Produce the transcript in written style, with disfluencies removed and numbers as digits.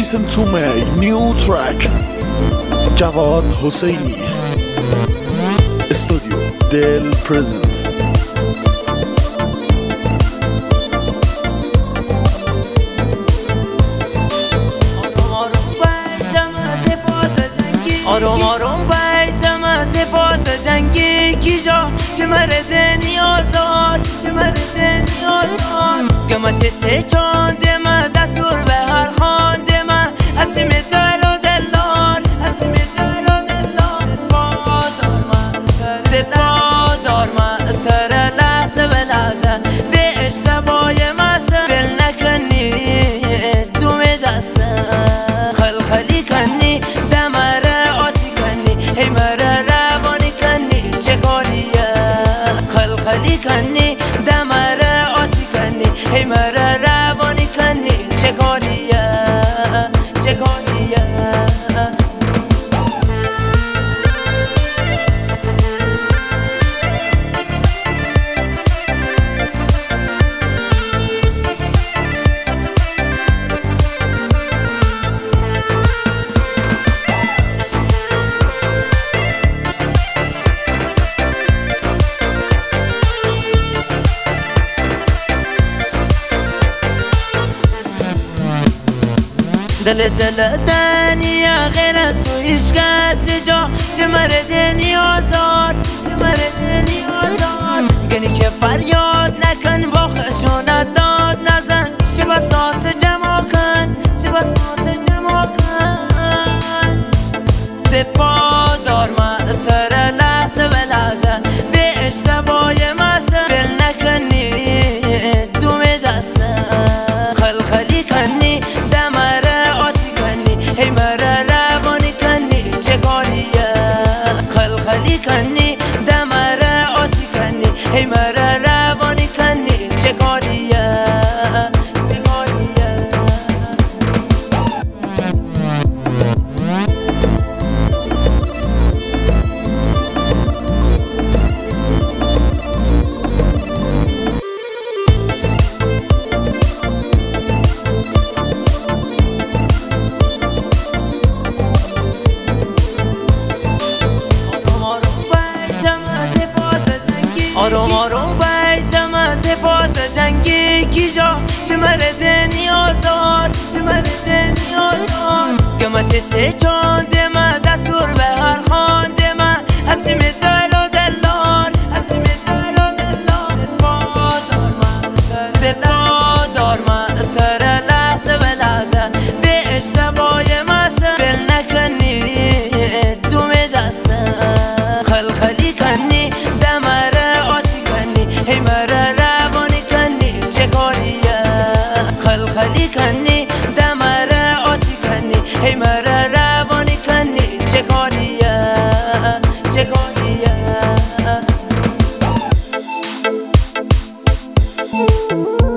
listen to my new track Jawad Hosseini Studio Del Present. آروم آروم بیتم تفاز جنگی کیجا چه مرد نیازار چه مرد نیازار قمت سه چانده ما دستور به هر خانده ما حسیم دل و دلار حسیم دل و دلار پادار من به پادار من تر لحظه به لحظه به اشتباه مسه بل نکنی دوم دسته خلخلی کنی خلی کنی دمره آسی کنی هی مره روانی کنی چه کاریه چه کاریه دل دنیا غیر از تو هیچ کسی جا چه مرد نیازار چه مرد نیازار گنی که فریاد نکن با خشونت داد نزن چه بساط جمع کن چه بساط جمع کن به پادار من تر لحظه به لحظه به اشتباه مسه بل نکنی دوم دسته خلخلی کنی خلخلی کنی دمره آسی کنی هی مره روانی کنی چه کاریه چه کاریه آروم آروم بیتم تفاز جنگی کیجا چه مرد نیازار چه مرد نیازار قمت سه چانده ما دستور به هر خانده ما حسیم دل و دلار حسیم دل و دلار پادار من به پادار من تر لحظه به لحظه به اشتباه مسه بل نکنی دوم دسته خلخلی کنی خلخلی کنی دمره آسی کنی هی مره روانی کنی چه کاریه چه کاریه